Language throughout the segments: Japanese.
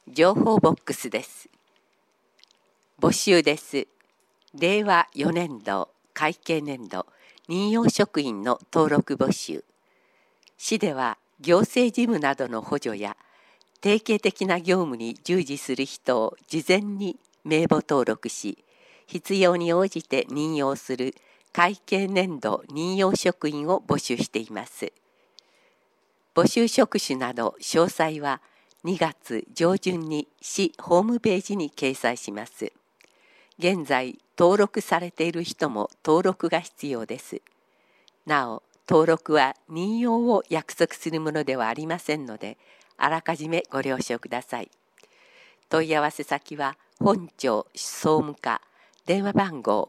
情報ボックスです。募集です。令和4年度会計年度任用職員の登録募集。市では行政事務などの補助や定型的な業務に従事する人を事前に名簿登録し、必要に応じて任用する会計年度任用職員を募集しています。募集職種など詳細は2月上旬に市ホームページに掲載します。現在登録されている人も登録が必要です。なお、登録は任用を約束するものではありませんので、あらかじめご了承ください。問い合わせ先は本庁総務課電話番号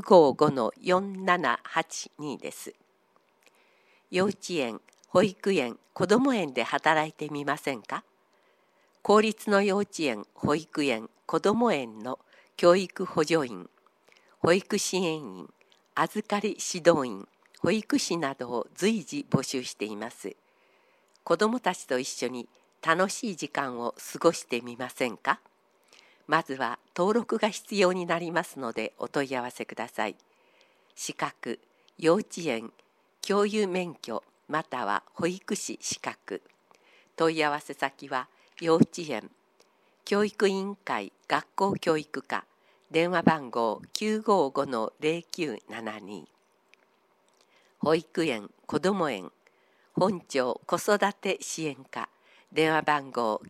955-4782 です。幼稚園、保育園、こども園で働いてみませんか？公立の幼稚園、保育園、こども園の教育補助員、保育支援員、預かり指導員、保育士などを随時募集しています。子どもたちと一緒に楽しい時間を過ごしてみませんか？まずは登録が必要になりますのでお問い合わせください。資格、幼稚園、教諭免許または保育士資格。問い合わせ先は幼稚園、教育委員会学校教育課電話番号 955-0972。保育園、こども園、本庁子育て支援課電話番号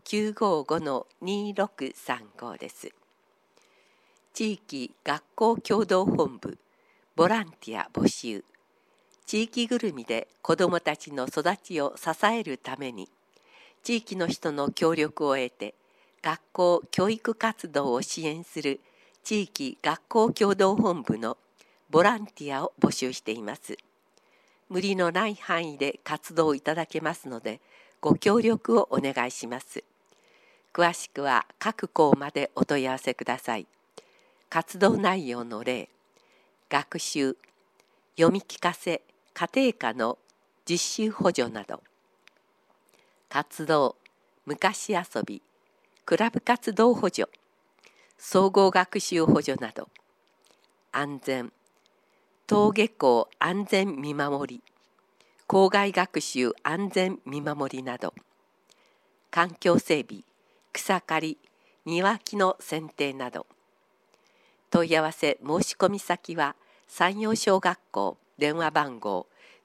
955-2635 です。地域学校協同本部ボランティア募集。地域ぐるみで子どもたちの育ちを支えるために、地域の人の協力を得て、学校教育活動を支援する地域学校協同本部のボランティアを募集しています。無理のない範囲で活動いただけますので、ご協力をお願いします。詳しくは各校までお問い合わせください。活動内容の例、学習、読み聞かせ、家庭科の実習補助など、活動、昔遊び、クラブ活動補助、総合学習補助など、安全、登下校安全見守り、校外学習安全見守りなど、環境整備、草刈り、庭木の剪定など、問い合わせ申し込み先は山陽小学校電話番号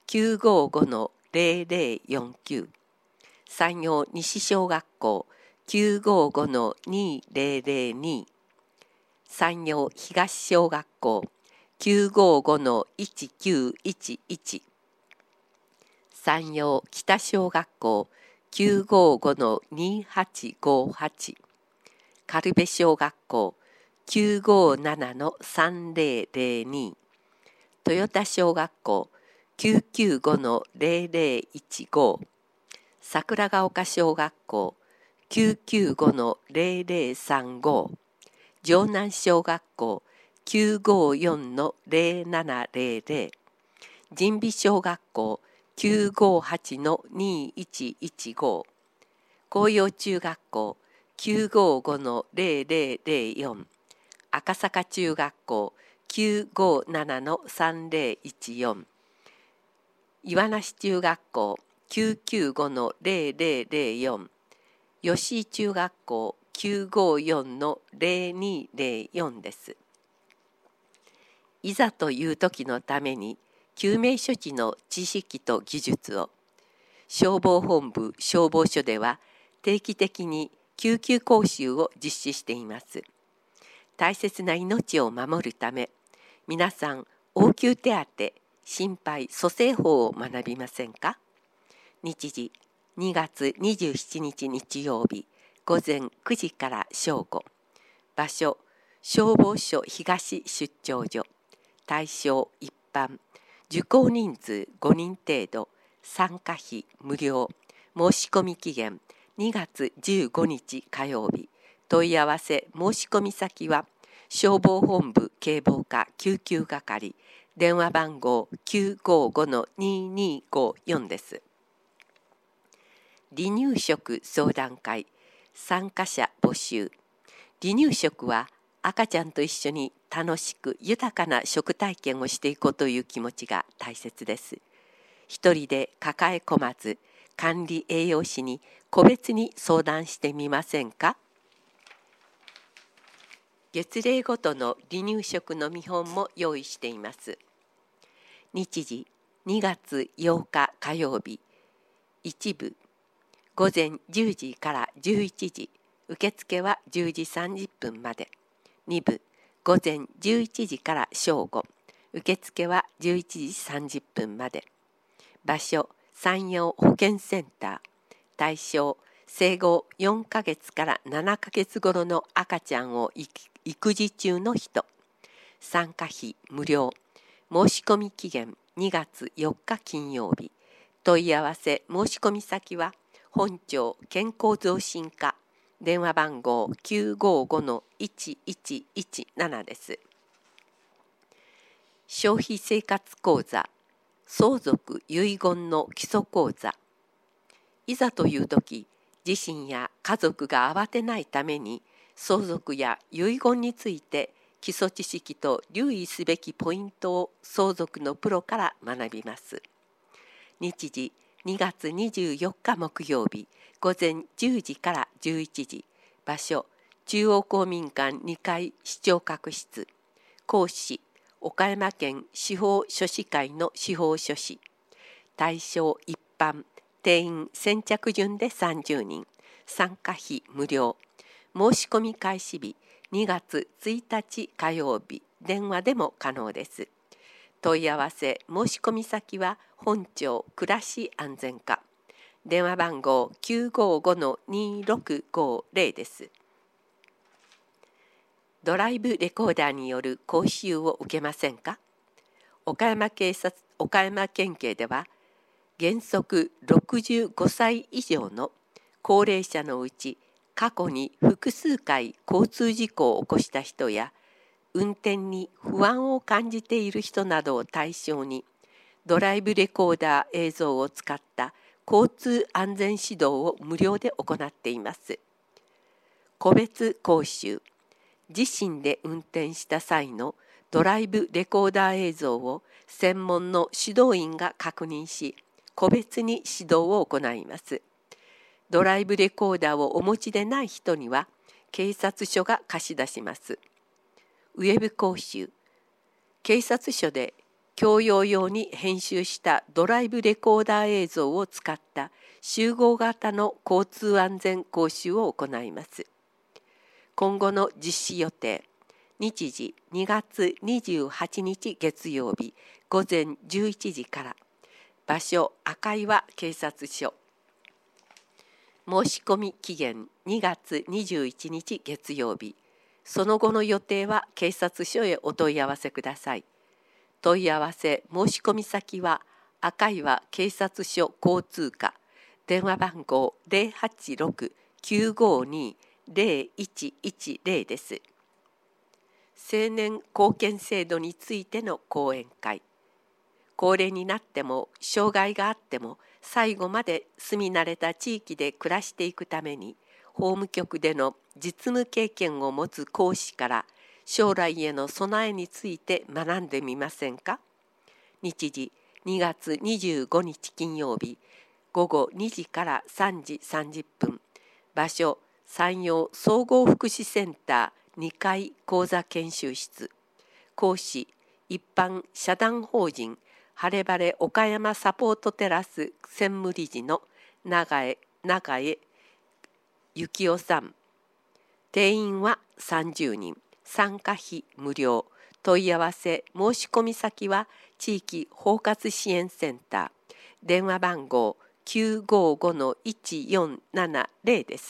955-0049、山陽西小学校 955-2002、山陽東小学校 955-1911、山陽北小学校 955-2858、軽部小学校 957-3002、豊田小学校 995-0015、桜ヶ丘小学校 995-0035、城南小学校 954-0700、神美小学校 958-2115、紅葉中学校 955-0004、赤坂中学校 957-3014、岩梨中学校 995-0004、吉井中学校 954-0204 です。いざという時のために救命処置の知識と技術を、消防本部消防署では定期的に救急講習を実施しています。大切な命を守るため、皆さん応急手当、心肺蘇生法を学びませんか？日時2月27日日曜日午前9時から正午。場所消防署東出張所。対象一般。受講人数5人程度。参加費無料。申し込み期限2月15日火曜日。問い合わせ申し込み先は消防本部警防課救急係電話番号 955-2254 です。離乳食相談会参加者募集。離乳食は赤ちゃんと一緒に楽しく豊かな食体験をしていこうという気持ちが大切です。一人で抱え込まず、管理栄養士に個別に相談してみませんか。月齢ごとの離乳食の見本も用意しています。日時2月8日火曜日、1部午前10時から11時、受付は10時30分まで。2部午前11時から正午、受付は11時30分まで。場所山陽保健センター。対象生後4ヶ月から7ヶ月頃の赤ちゃんを育児中の人。参加費無料。申し込み期限2月4日金曜日。問い合わせ申し込み先は本庁健康増進課。電話番号 955-1117 です。消費生活講座、相続遺言の基礎講座。いざという時、自身や家族が慌てないために、相続や遺言について基礎知識と留意すべきポイントを相続のプロから学びます。日時2月24日木曜日、午前10時から11時。場所中央公民館2階視聴覚室。講師岡山県司法書士会の司法書士。対象一般。定員先着順で30人。参加費無料。申し込み開始日2月1日火曜日。電話でも可能です。問い合わせ申し込み先は本庁暮らし安全課。電話番号 955-2650 です。ドライブレコーダーによる講習を受けませんか。岡山県警では原則65歳以上の高齢者のうち過去に複数回交通事故を起こした人や運転に不安を感じている人などを対象にドライブレコーダー映像を使った交通安全指導を無料で行っています。個別講習。自身で運転した際のドライブレコーダー映像を専門の指導員が確認し、個別に指導を行います。ドライブレコーダーをお持ちでない人には、警察署が貸し出します。ウェブ講習。警察署で教養用に編集したドライブレコーダー映像を使った集合型の交通安全講習を行います。今後の実施予定。日時2月28日月曜日午前11時から。場所赤岩警察署。申し込み期限2月21日月曜日。その後の予定は警察署へお問い合わせください。問い合わせ申し込み先は赤岩警察署交通課。電話番号 086-952-0110 です。青年貢献制度についての講演会。高齢になっても障害があっても最後まで住み慣れた地域で暮らしていくために法務局での実務経験を持つ講師から将来への備えについて学んでみませんか。日時2月25日金曜日午後2時から3時30分。場所山陽総合福祉センター2階講座研修室。講師一般社団法人晴れ晴れ岡山サポートテラス専務理事の永江幸男さん。定員は30人。参加費無料。問い合わせ申し込み先は地域包括支援センター。電話番号 955-1470 です。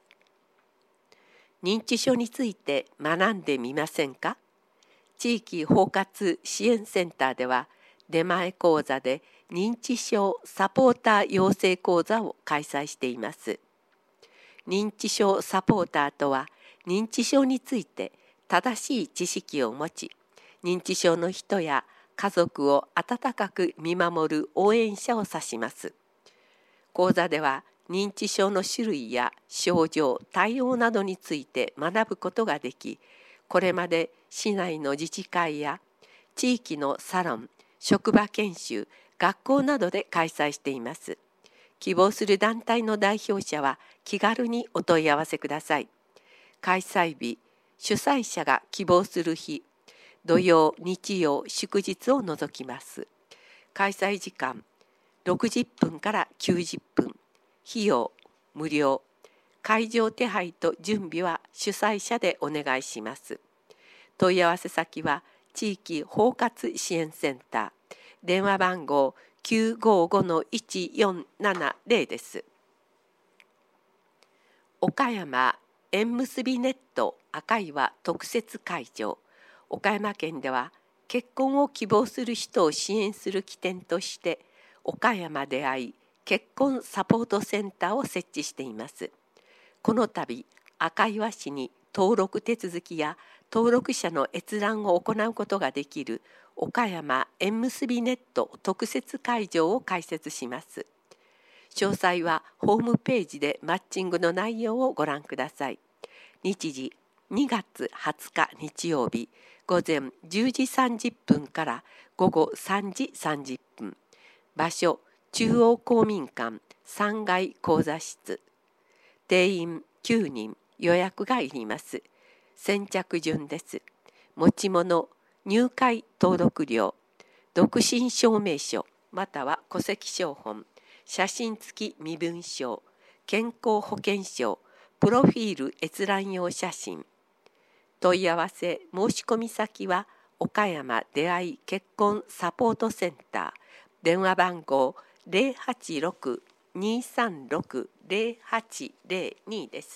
認知症について学んでみませんか。地域包括支援センターでは出前講座で認知症サポーター養成講座を開催しています。認知症サポーターとは認知症について正しい知識を持ち、認知症の人や家族を温かく見守る応援者を指します。講座では認知症の種類や症状、対応などについて学ぶことができ、これまで市内の自治会や地域のサロン、職場研修、学校などで開催しています。希望する団体の代表者は気軽にお問い合わせください。開催日、主催者が希望する日、土曜、日曜、祝日を除きます。開催時間、60分から90分。費用、無料。会場手配と準備は主催者でお願いします。問い合わせ先は、地域包括支援センター。電話番号 955-1470 です。岡山縁結びネット赤岩特設会場。岡山県では結婚を希望する人を支援する起点として岡山出会い結婚サポートセンターを設置しています。この度赤岩市に登録手続きや登録者の閲覧を行うことができる岡山縁結びネット特設会場を開設します。詳細はホームページでマッチングの内容をご覧ください。日時2月20日日曜日午前10時30分から午後3時30分。場所中央公民館3階講座室。定員9人、予約がいります。先着順です。持ち物、入会登録料、独身証明書または戸籍抄本、写真付き身分証、健康保険証、プロフィール閲覧用写真。問い合わせ申し込み先は岡山出会い結婚サポートセンター。電話番号 086-236-0802 です。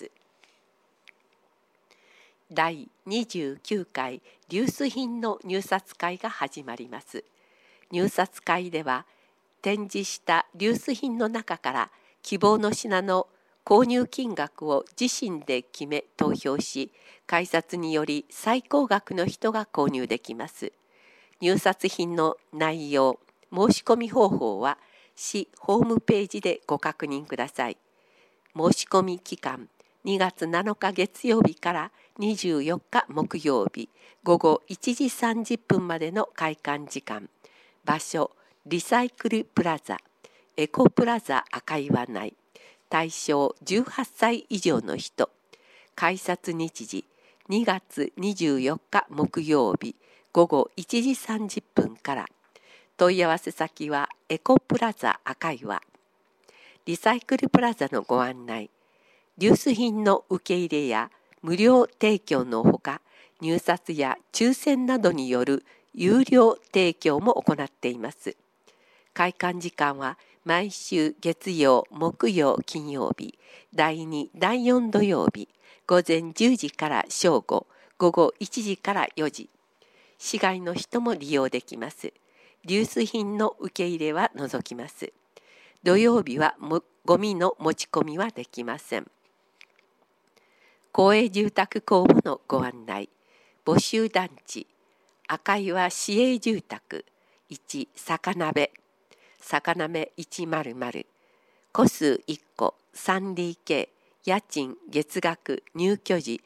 第29回リュース品の入札会が始まります。入札会では展示したリュース品の中から希望の品の購入金額を自身で決め投票し、改札により最高額の人が購入できます。入札品の内容、申し込み方法は市ホームページでご確認ください。申し込み期間、2月7日月曜日から24日木曜日午後1時30分までの開館時間。場所、リサイクルプラザ、エコプラザ赤岩内。対象18歳以上の人。改札日時、2月24日木曜日午後1時30分から。問い合わせ先はエコプラザ赤岩。リサイクルプラザのご案内。リュース品の受け入れや無料提供のほか、入札や抽選などによる有料提供も行っています。開館時間は毎週月曜、木曜、金曜日、第2、第4土曜日、午前10時から正午、午後1時から4時。市外の人も利用できます。リュース品の受け入れは除きます。土曜日はゴミの持ち込みはできません。公営住宅公募のご案内。募集団地、赤岩市営住宅、1、坂鍋、坂鍋100、戸数1戸 3DK、家賃月額入居時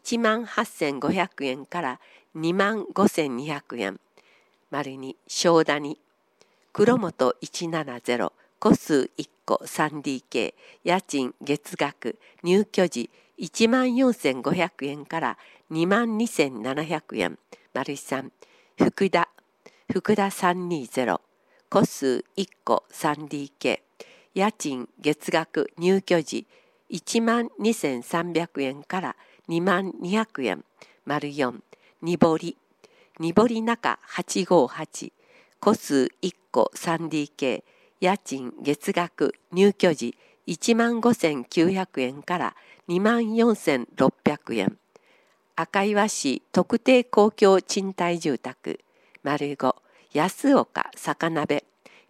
18,500円から25,200円。2、正谷、黒本170、戸数1戸 3DK、家賃月額入居時14,500円から22,700円。3、福田320、戸数1戸 3DK、家賃月額入居時12,300円から22,200円。4、にぼり中858、戸数1戸 3DK、家賃月額入居時15,900円から24,600円。赤岩市特定公共賃貸住宅、5、安岡坂鍋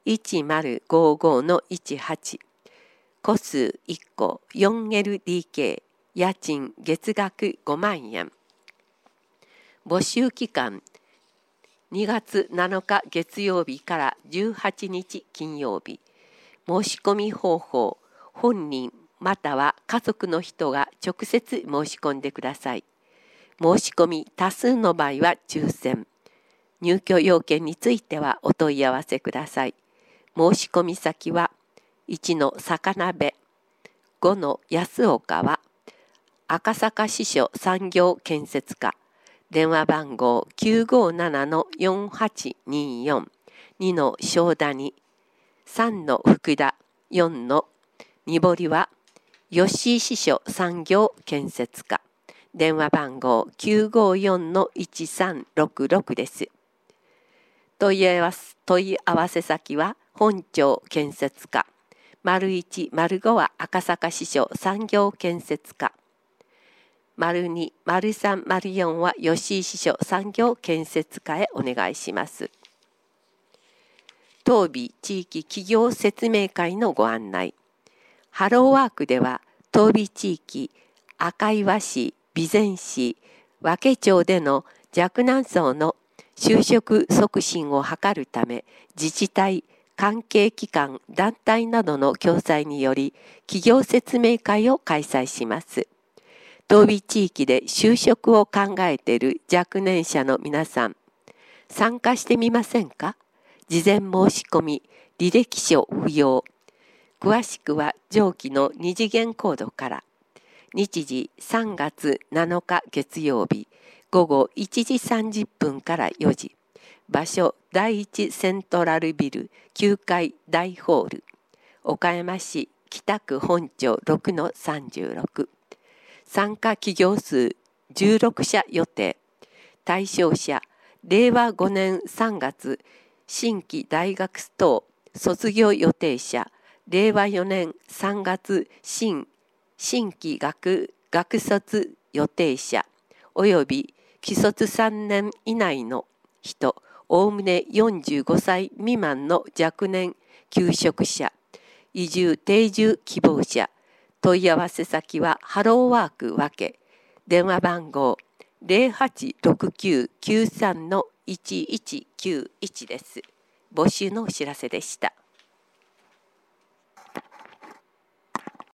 1055-18、戸数1戸 4LDK、家賃月額5万円。募集期間、2月7日月曜日から18日金曜日。申し込み方法、 本人または家族の人が直接申し込んでください。申し込み多数の場合は抽選。入居要件についてはお問い合わせください。申し込み先は1の坂鍋、5の安岡は赤坂支所産業建設課、電話番号 957-4824、2の正谷、3の福田、4のにぼりは吉井支所産業建設課、電話番号 954-1366 です。問い合わせ先は本町建設課、01、05は赤坂支所産業建設課、02、03、04は吉井支所産業建設課へお願いします。当備地域企業説明会のご案内。ハローワークでは、当備地域、赤岩市、備前市、和気町での若年層の就職促進を図るため、自治体、関係機関、団体などの共催により、企業説明会を開催します。当備地域で就職を考えている若年者の皆さん、参加してみませんか？事前申し込み、履歴書不要。詳しくは上記の2次元コードから。日時3月7日月曜日、午後1時30分から4時。場所第一セントラルビル9階大ホール。岡山市北区本町 6-36。参加企業数16社予定。対象者、令和5年3月、新規大学等卒業予定者、令和4年3月新規学卒予定者、および既卒3年以内の人、おおむね45歳未満の若年求職者、移住定住希望者、問い合わせ先はハローワークわけ、電話番号 086993-1191 です。募集のお知らせでした。